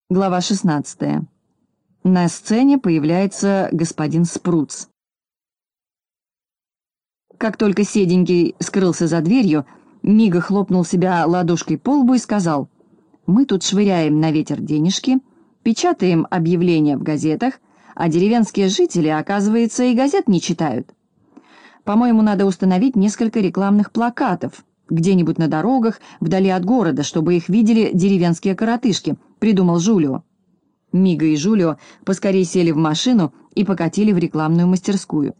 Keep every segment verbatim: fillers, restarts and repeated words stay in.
Глава шестнадцатая. На сцене появляется господин Спруц. Как только седенький скрылся за дверью, Мига хлопнул себя ладошкой по лбу и сказал: «Мы тут швыряем на ветер денежки, печатаем объявления в газетах, а деревенские жители, оказывается, и газет не читают. По-моему, надо установить несколько рекламных плакатов где-нибудь на дорогах, вдали от города, чтобы их видели деревенские коротышки», — придумал Жулио. Мига и Жулио поскорее сели в машину и покатили в рекламную мастерскую.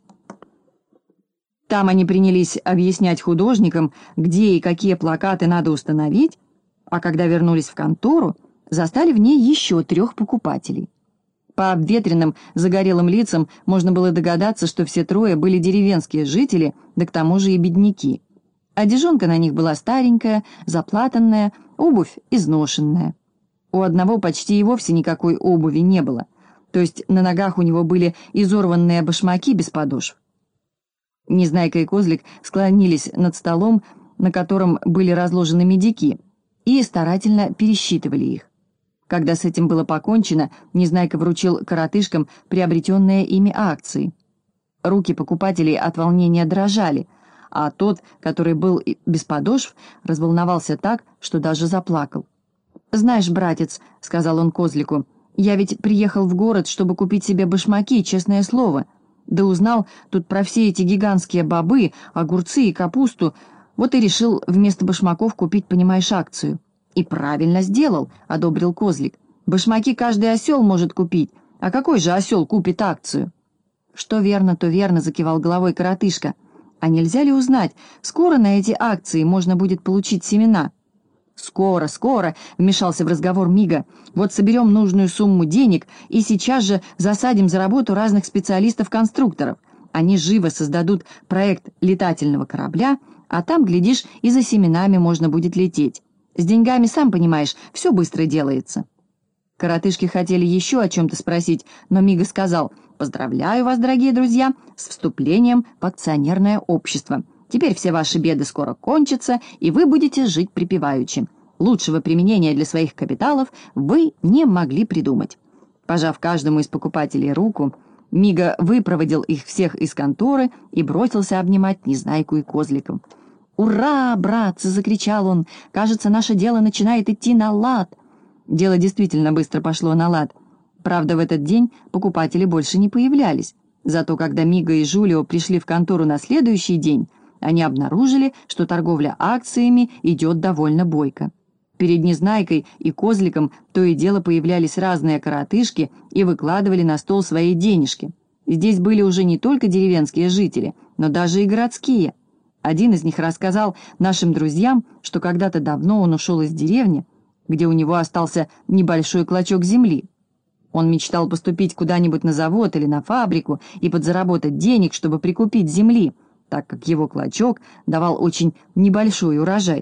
Там они принялись объяснять художникам, где и какие плакаты надо установить, а когда вернулись в контору, застали в ней еще трех покупателей. По обветренным, загорелым лицам можно было догадаться, что все трое были деревенские жители, да к тому же и бедняки. Одежонка на них была старенькая, заплатанная, обувь изношенная. У одного почти и вовсе никакой обуви не было, то есть на ногах у него были изорванные башмаки без подошв. Незнайка и Козлик склонились над столом, на котором были разложены медики, и старательно пересчитывали их. Когда с этим было покончено, Незнайка вручил коротышкам приобретенные ими акции. Руки покупателей от волнения дрожали, а тот, который был без подошв, разволновался так, что даже заплакал. «Знаешь, братец, — сказал он Козлику, — я ведь приехал в город, чтобы купить себе башмаки, честное слово. Да узнал тут про все эти гигантские бобы, огурцы и капусту, вот и решил вместо башмаков купить, понимаешь, акцию». «И правильно сделал, — одобрил Козлик. Башмаки каждый осел может купить, а какой же осел купит акцию?» «Что верно, то верно, — закивал головой коротышка. А нельзя ли узнать, скоро на эти акции можно будет получить семена?» «Скоро, скоро!» — вмешался в разговор Мига. «Вот соберем нужную сумму денег и сейчас же засадим за работу разных специалистов-конструкторов. Они живо создадут проект летательного корабля, а там, глядишь, и за семенами можно будет лететь. С деньгами, сам понимаешь, все быстро делается». Коротышки хотели еще о чем-то спросить, но Мига сказал: «Поздравляю вас, дорогие друзья, с вступлением в акционерное общество. Теперь все ваши беды скоро кончатся, и вы будете жить припеваючи. Лучшего применения для своих капиталов вы не могли придумать». Пожав каждому из покупателей руку, Мига выпроводил их всех из конторы и бросился обнимать Незнайку и Козликов. «Ура, братцы!» — закричал он. «Кажется, наше дело начинает идти на лад». Дело действительно быстро пошло на лад. Правда, в этот день покупатели больше не появлялись. Зато когда Мига и Жулио пришли в контору на следующий день, они обнаружили, что торговля акциями идет довольно бойко. Перед Незнайкой и Козликом то и дело появлялись разные коротышки и выкладывали на стол свои денежки. Здесь были уже не только деревенские жители, но даже и городские. Один из них рассказал нашим друзьям, что когда-то давно он ушел из деревни, где у него остался небольшой клочок земли. Он мечтал поступить куда-нибудь на завод или на фабрику и подзаработать денег, чтобы прикупить земли, так как его клочок давал очень небольшой урожай.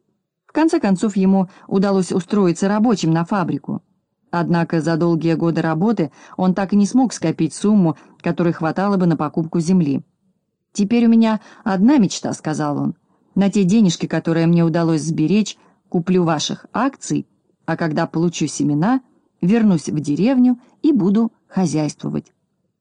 В конце концов, ему удалось устроиться рабочим на фабрику. Однако за долгие годы работы он так и не смог скопить сумму, которой хватало бы на покупку земли. «Теперь у меня одна мечта, — сказал он. — На те денежки, которые мне удалось сберечь, куплю ваших акций, а когда получу семена, вернусь в деревню и буду хозяйствовать».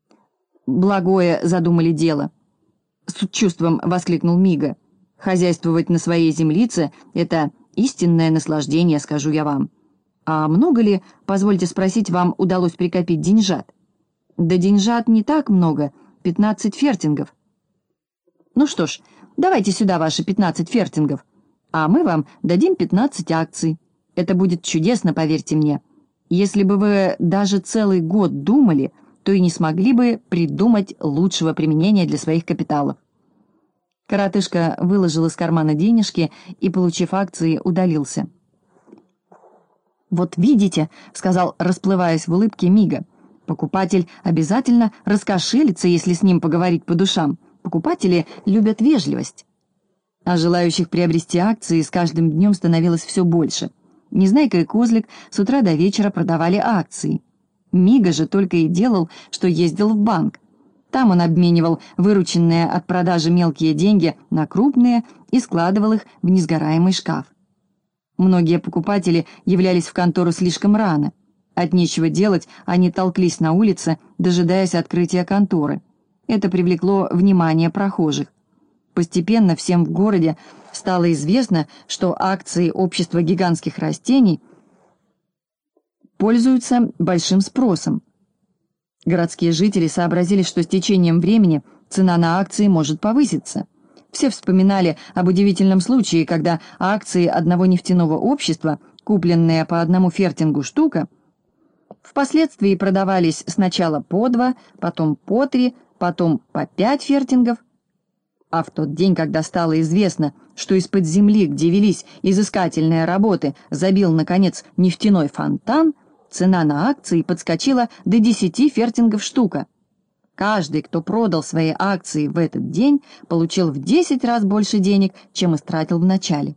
«Благое задумали дело!» — с чувством воскликнул Мига. «Хозяйствовать на своей землице — это истинное наслаждение, скажу я вам. А много ли, позвольте спросить, вам удалось прикопить деньжат?» «Да деньжат не так много, пятнадцать фертингов». «Ну что ж, давайте сюда ваши пятнадцать фертингов, а мы вам дадим пятнадцать акций. Это будет чудесно, поверьте мне. Если бы вы даже целый год думали, то и не смогли бы придумать лучшего применения для своих капиталов». Коротышка выложил из кармана денежки и, получив акции, удалился. «Вот видите, — сказал, расплываясь в улыбке, Мига, — покупатель обязательно раскошелится, если с ним поговорить по душам. Покупатели любят вежливость». А желающих приобрести акции с каждым днем становилось все больше. Незнайка и Козлик с утра до вечера продавали акции. Мига же только и делал, что ездил в банк. Там он обменивал вырученные от продажи мелкие деньги на крупные и складывал их в несгораемый шкаф. Многие покупатели являлись в контору слишком рано. От нечего делать они толклись на улице, дожидаясь открытия конторы. Это привлекло внимание прохожих. Постепенно всем в городе стало известно, что акции общества гигантских растений пользуются большим спросом. Городские жители сообразили, что с течением времени цена на акции может повыситься. Все вспоминали об удивительном случае, когда акции одного нефтяного общества, купленные по одному фертингу штука, впоследствии продавались сначала по два, потом по три, потом по пять фертингов. А в тот день, когда стало известно, что из-под земли, где велись изыскательные работы, забил, наконец, нефтяной фонтан, цена на акции подскочила до десяти фертингов штука. Каждый, кто продал свои акции в этот день, получил в десять раз больше денег, чем истратил в начале.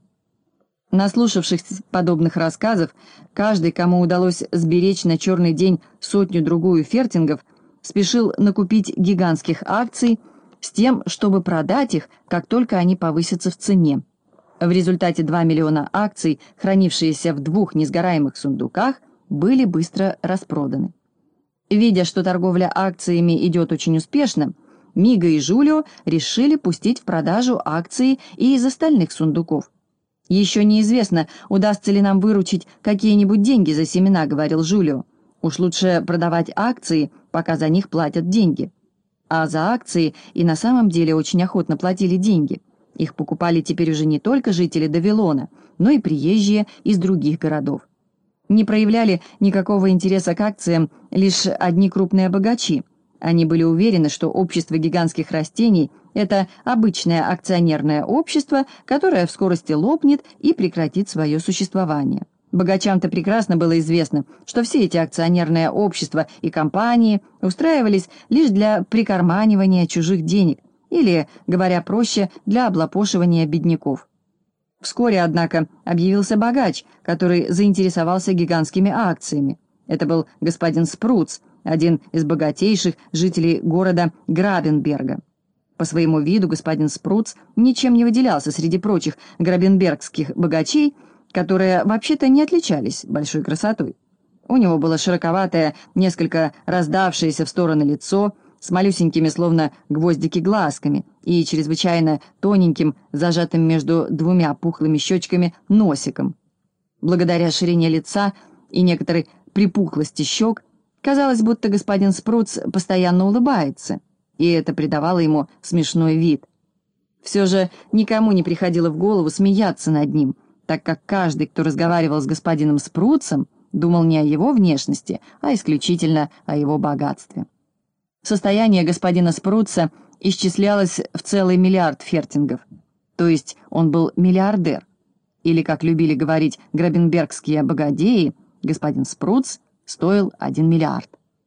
Наслушавшись подобных рассказов, каждый, кому удалось сберечь на черный день сотню-другую фертингов, спешил накупить гигантских акций с тем, чтобы продать их, как только они повысятся в цене. В результате два миллиона акций, хранившиеся в двух несгораемых сундуках, были быстро распроданы. Видя, что торговля акциями идет очень успешно, Мига и Жулио решили пустить в продажу акции и из остальных сундуков. «Еще неизвестно, удастся ли нам выручить какие-нибудь деньги за семена», — говорил Жулио. «Уж лучше продавать акции, пока за них платят деньги». А за акции и на самом деле очень охотно платили деньги. Их покупали теперь уже не только жители Давилона, но и приезжие из других городов. Не проявляли никакого интереса к акциям лишь одни крупные богачи. Они были уверены, что общество гигантских растений – это обычное акционерное общество, которое в скорости лопнет и прекратит свое существование. Богачам-то прекрасно было известно, что все эти акционерные общества и компании устраивались лишь для прикарманивания чужих денег или, говоря проще, для облапошивания бедняков. Вскоре, однако, объявился богач, который заинтересовался гигантскими акциями. Это был господин Спруц, один из богатейших жителей города Грабенберга. По своему виду господин Спруц ничем не выделялся среди прочих грабенбергских богачей, которые вообще-то не отличались большой красотой. У него было широковатое, несколько раздавшееся в стороны лицо, с малюсенькими, словно гвоздики, глазками и чрезвычайно тоненьким, зажатым между двумя пухлыми щечками, носиком. Благодаря ширине лица и некоторой припухлости щек, казалось, будто господин Спруц постоянно улыбается, и это придавало ему смешной вид. Все же никому не приходило в голову смеяться над ним, так как каждый, кто разговаривал с господином Спруцем, думал не о его внешности, а исключительно о его богатстве. Состояние господина Спруца исчислялось в целый миллиард фертингов, то есть он был миллиардер. Или, как любили говорить грабенбергские богадеи, господин Спруц стоил один миллиард.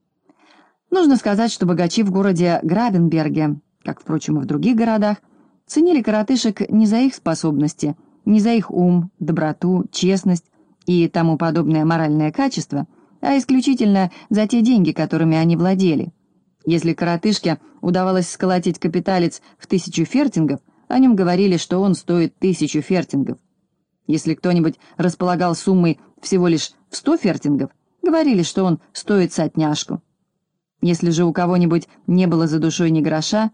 Нужно сказать, что богачи в городе Грабенберге, как, впрочем, и в других городах, ценили коротышек не за их способности, не за их ум, доброту, честность и тому подобное моральное качество, а исключительно за те деньги, которыми они владели. Если коротышке удавалось сколотить капиталец в тысячу фертингов, о нем говорили, что он стоит тысячу фертингов. Если кто-нибудь располагал суммой всего лишь в сто фертингов, говорили, что он стоит сотняшку. Если же у кого-нибудь не было за душой ни гроша,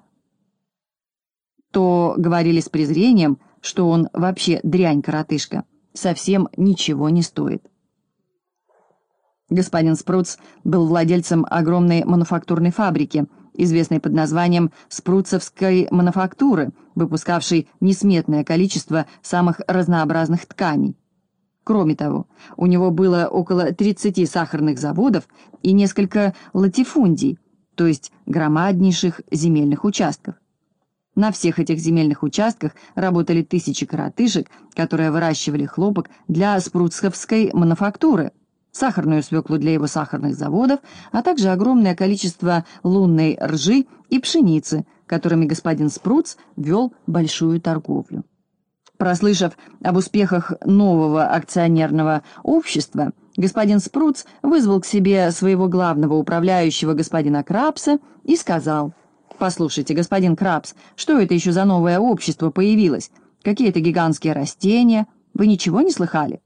то говорили с презрением, что он вообще дрянь-коротышка, совсем ничего не стоит. Господин Спруц был владельцем огромной мануфактурной фабрики, известной под названием Спруцевской мануфактуры, выпускавшей несметное количество самых разнообразных тканей. Кроме того, у него было около тридцати сахарных заводов и несколько латифундий, то есть громаднейших земельных участков. На всех этих земельных участках работали тысячи коротышек, которые выращивали хлопок для спруцевской мануфактуры, сахарную свеклу для его сахарных заводов, а также огромное количество лунной ржи и пшеницы, которыми господин Спруц вел большую торговлю. Прослышав об успехах нового акционерного общества, господин Спруц вызвал к себе своего главного управляющего, господина Крабса, и сказал: «Послушайте, господин Крабс, что это еще за новое общество появилось? Какие-то гигантские растения? Вы ничего не слыхали?»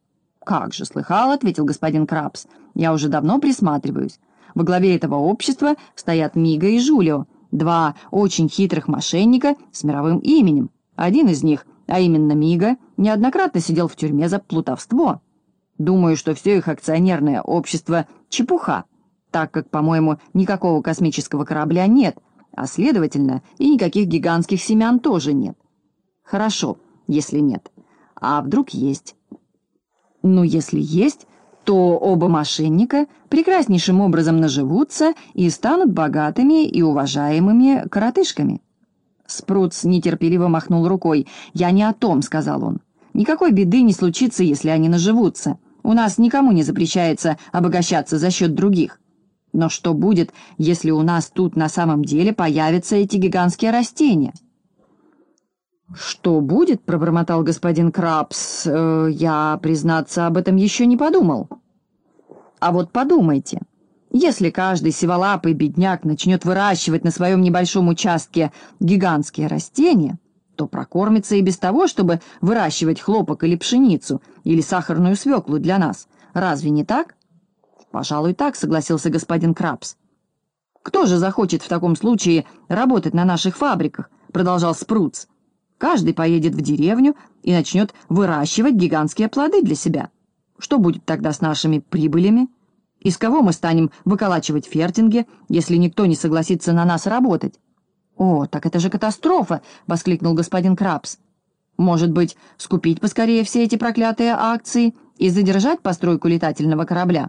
«Как же, слыхал», — ответил господин Крабс. «Я уже давно присматриваюсь. Во главе этого общества стоят Мига и Жулио, два очень хитрых мошенника с мировым именем. Один из них, а именно Мига, неоднократно сидел в тюрьме за плутовство. Думаю, что все их акционерное общество — чепуха, так как, по-моему, никакого космического корабля нет, а, следовательно, и никаких гигантских семян тоже нет. Хорошо, если нет. А вдруг есть? Ну, если есть, то оба мошенника прекраснейшим образом наживутся и станут богатыми и уважаемыми коротышками». Спрутс нетерпеливо махнул рукой. «Я не о том», — сказал он. «Никакой беды не случится, если они наживутся. У нас никому не запрещается обогащаться за счет других. Но что будет, если у нас тут на самом деле появятся эти гигантские растения?» «Что будет?» — пробормотал господин Крабс. Э, «Я, признаться, об этом еще не подумал». «А вот подумайте. Если каждый сиволапый бедняк начнет выращивать на своем небольшом участке гигантские растения, то прокормится и без того, чтобы выращивать хлопок или пшеницу, или сахарную свеклу для нас. Разве не так?» «Пожалуй, так», — согласился господин Крабс. «Кто же захочет в таком случае работать на наших фабриках?» — продолжал Спрутс. «Каждый поедет в деревню и начнет выращивать гигантские плоды для себя. Что будет тогда с нашими прибылями? Из кого мы станем выколачивать фертинги, если никто не согласится на нас работать?» «О, так это же катастрофа!» — воскликнул господин Крабс. «Может быть, скупить поскорее все эти проклятые акции и задержать постройку летательного корабля?»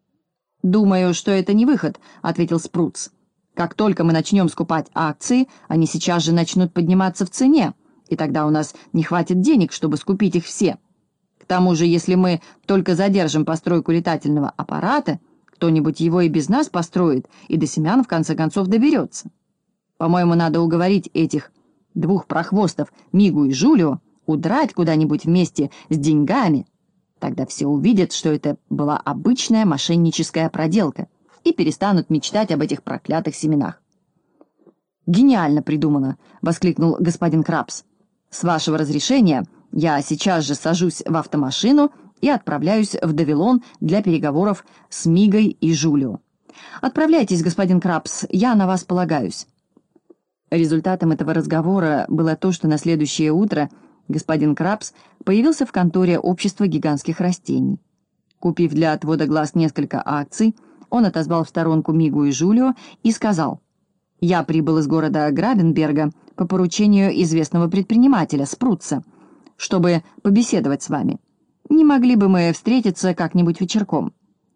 «Думаю, что это не выход», — ответил Спрутс. «Как только мы начнем скупать акции, они сейчас же начнут подниматься в цене, и тогда у нас не хватит денег, чтобы скупить их все. К тому же, если мы только задержим постройку летательного аппарата, кто-нибудь его и без нас построит, и до семян в конце концов доберется. По-моему, надо уговорить этих двух прохвостов, Мигу и Жулио, удрать куда-нибудь вместе с деньгами. Тогда все увидят, что это была обычная мошенническая проделка, и перестанут мечтать об этих проклятых семенах». «Гениально придумано!» — воскликнул господин Крабс. «С вашего разрешения я сейчас же сажусь в автомашину и отправляюсь в Давилон для переговоров с Мигой и Жулио. Отправляйтесь, господин Крабс, я на вас полагаюсь». Результатом этого разговора было то, что на следующее утро господин Крабс появился в конторе общества гигантских растений. Купив для отвода глаз несколько акций, он отозвал в сторонку Мигу и Жулио и сказал: «Я прибыл из города Грабенберга по поручению известного предпринимателя Спрутса, чтобы побеседовать с вами. Не могли бы мы встретиться как-нибудь вечерком?»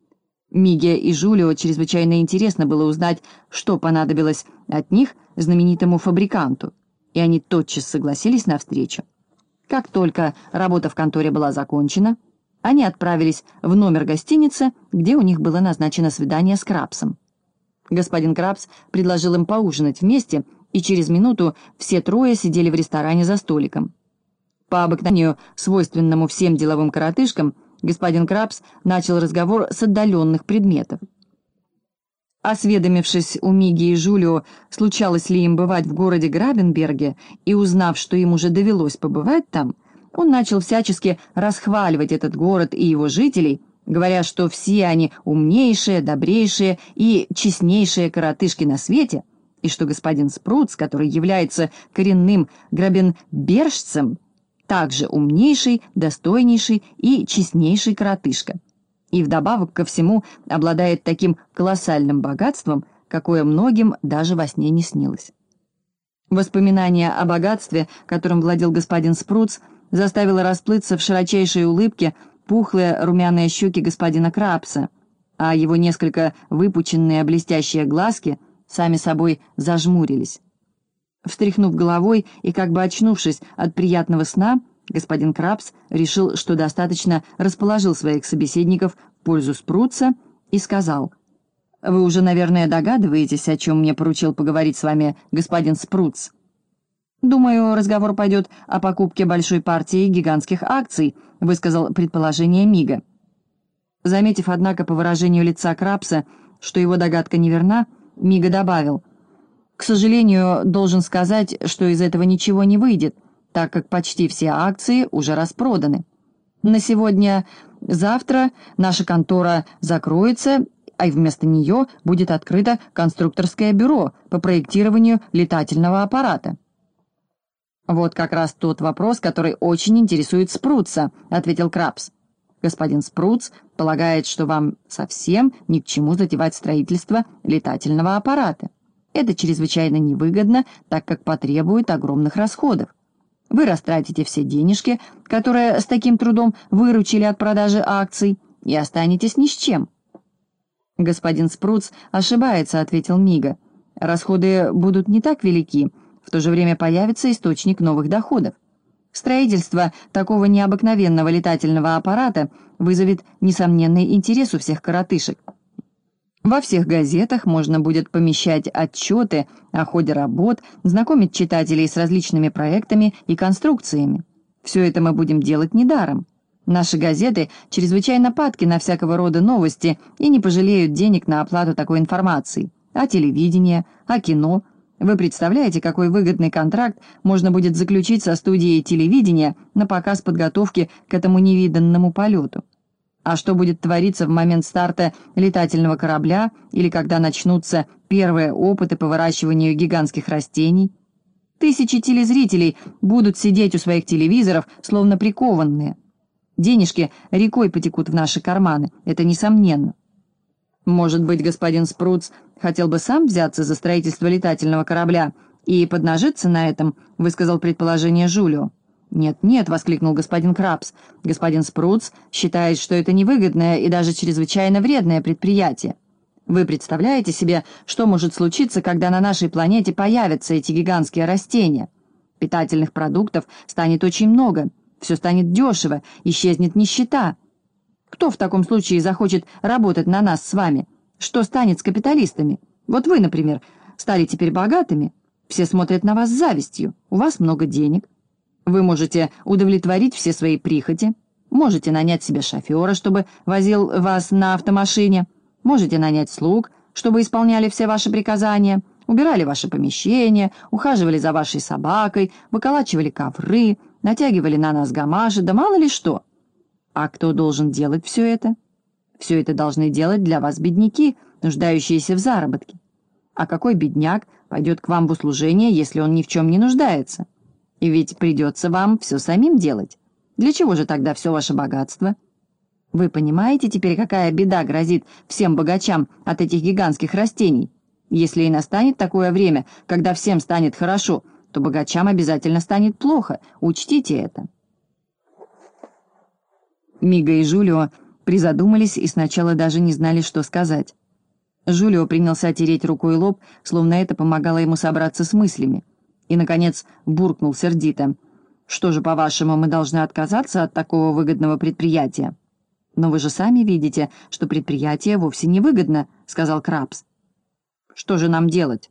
Миге и Жулио чрезвычайно интересно было узнать, что понадобилось от них знаменитому фабриканту, и они тотчас согласились на встречу. Как только работа в конторе была закончена, они отправились в номер гостиницы, где у них было назначено свидание с Крабсом. Господин Крабс предложил им поужинать вместе, и через минуту все трое сидели в ресторане за столиком. По обыкновению, свойственному всем деловым коротышкам, господин Крабс начал разговор с отдаленных предметов. Осведомившись у Миги и Жулио, случалось ли им бывать в городе Грабенберге, и узнав, что им уже довелось побывать там, он начал всячески расхваливать этот город и его жителей, говоря, что все они умнейшие, добрейшие и честнейшие коротышки на свете, и что господин Спрутс, который является коренным грабенбержцем, также умнейший, достойнейший и честнейший коротышка, и вдобавок ко всему обладает таким колоссальным богатством, какое многим даже во сне не снилось. Воспоминание о богатстве, которым владел господин Спрутс, заставило расплыться в широчайшей улыбке пухлые румяные щеки господина Крабса, а его несколько выпученные блестящие глазки сами собой зажмурились. Встряхнув головой и как бы очнувшись от приятного сна, господин Крабс решил, что достаточно расположил своих собеседников в пользу Спрутса, и сказал: «Вы уже, наверное, догадываетесь, о чем мне поручил поговорить с вами господин Спрутс. «Думаю, разговор пойдет о покупке большой партии гигантских акций», — высказал предположение Мига. Заметив, однако, по выражению лица Крабса, что его догадка неверна, Мига добавил: «К сожалению, должен сказать, что из этого ничего не выйдет, так как почти все акции уже распроданы. На сегодня Завтра наша контора закроется, а вместо нее будет открыто конструкторское бюро по проектированию летательного аппарата». «Вот как раз тот вопрос, который очень интересует Спруца», — ответил Крабс. «Господин Спруц полагает, что вам совсем ни к чему затевать строительство летательного аппарата. Это чрезвычайно невыгодно, так как потребует огромных расходов. Вы растратите все денежки, которые с таким трудом выручили от продажи акций, и останетесь ни с чем». «Господин Спруц ошибается», — ответил Мига. «Расходы будут не так велики, в то же время появится источник новых доходов. Строительство такого необыкновенного летательного аппарата вызовет несомненный интерес у всех коротышек. Во всех газетах можно будет помещать отчеты о ходе работ, знакомить читателей с различными проектами и конструкциями. Все это мы будем делать недаром. Наши газеты чрезвычайно падки на всякого рода новости и не пожалеют денег на оплату такой информации. А телевидение, а кино. Вы представляете, какой выгодный контракт можно будет заключить со студией телевидения на показ подготовки к этому невиданному полету? А что будет твориться в момент старта летательного корабля или когда начнутся первые опыты по выращиванию гигантских растений? Тысячи телезрителей будут сидеть у своих телевизоров, словно прикованные. Денежки рекой потекут в наши карманы, это несомненно. Может быть, господин Спруц хотел бы сам взяться за строительство летательного корабля и поднажиться на этом, высказал предположение Жулио. «Нет-нет», — воскликнул господин Крабс, — «господин Спруц считает, что это невыгодное и даже чрезвычайно вредное предприятие. Вы представляете себе, что может случиться, когда на нашей планете появятся эти гигантские растения? Питательных продуктов станет очень много, все станет дешево, исчезнет нищета. Кто в таком случае захочет работать на нас с вами? Что станет с капиталистами? Вот вы, например, стали теперь богатыми. Все смотрят на вас с завистью. У вас много денег. Вы можете удовлетворить все свои прихоти. Можете нанять себе шофера, чтобы возил вас на автомашине. Можете нанять слуг, чтобы исполняли все ваши приказания, убирали ваши помещения, ухаживали за вашей собакой, выколачивали ковры, натягивали на нас гамаши, да мало ли что. А кто должен делать все это? Все это должны делать для вас бедняки, нуждающиеся в заработке. А какой бедняк пойдет к вам в услужение, если он ни в чем не нуждается? И ведь придется вам все самим делать. Для чего же тогда все ваше богатство? Вы понимаете теперь, какая беда грозит всем богачам от этих гигантских растений? Если и настанет такое время, когда всем станет хорошо, то богачам обязательно станет плохо. Учтите это. Мига и Жулио призадумались и сначала даже не знали, что сказать. Жулио принялся тереть рукой лоб, словно это помогало ему собраться с мыслями. И, наконец, буркнул сердито: «Что же, по-вашему, мы должны отказаться от такого выгодного предприятия?» «Но вы же сами видите, что предприятие вовсе не выгодно», — сказал Крабс. «Что же нам делать?»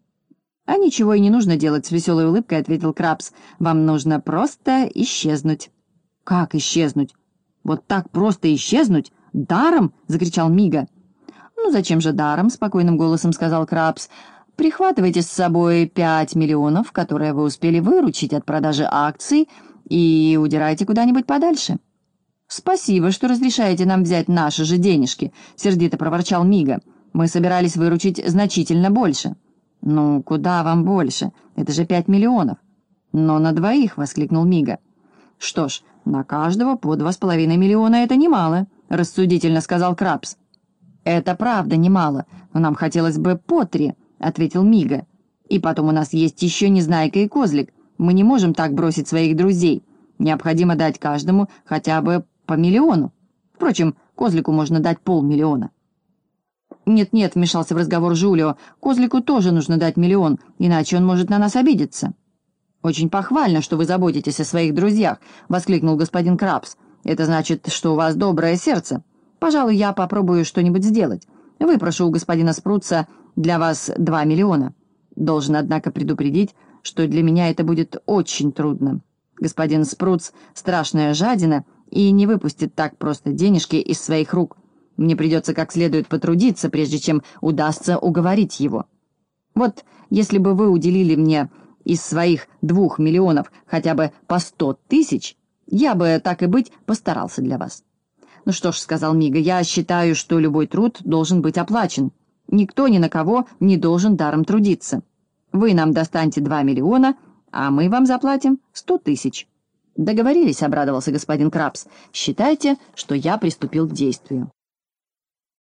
«А ничего и не нужно делать», — с веселой улыбкой ответил Крабс. «Вам нужно просто исчезнуть». «Как исчезнуть? Вот так просто исчезнуть? Даром?» — закричал Мига. «Ну зачем же даром?» — спокойным голосом сказал Крабс. «Прихватывайте с собой пять миллионов, которые вы успели выручить от продажи акций, и удирайте куда-нибудь подальше». «Спасибо, что разрешаете нам взять наши же денежки», — сердито проворчал Мига. «Мы собирались выручить значительно больше». «Ну, куда вам больше? Это же пять миллионов». «Но на двоих», — воскликнул Мига. «Что ж, на каждого по два с половиной миллиона — это немало», — рассудительно сказал Крабс. «Это правда немало, но нам хотелось бы по три», — ответил Мига. «И потом у нас есть еще Незнайка и Козлик. Мы не можем так бросить своих друзей. Необходимо дать каждому хотя бы по миллиону. Впрочем, Козлику можно дать полмиллиона». «Нет-нет», — вмешался в разговор Жулио, — «Козлику тоже нужно дать миллион, иначе он может на нас обидеться». «Очень похвально, что вы заботитесь о своих друзьях», — воскликнул господин Крабс. «Это значит, что у вас доброе сердце. Пожалуй, я попробую что-нибудь сделать. Выпрошу у господина Спруца для вас два миллиона. Должен, однако, предупредить, что для меня это будет очень трудно. Господин Спруц — страшная жадина и не выпустит так просто денежки из своих рук. Мне придется как следует потрудиться, прежде чем удастся уговорить его. Вот если бы вы уделили мне из своих двух миллионов хотя бы по сто тысяч, я бы, так и быть, постарался для вас. «Ну что ж», — сказал Мига, — «я считаю, что любой труд должен быть оплачен. Никто ни на кого не должен даром трудиться. Вы нам достаньте два миллиона, а мы вам заплатим сто тысяч». «Договорились», — обрадовался господин Крабс. «Считайте, что я приступил к действию».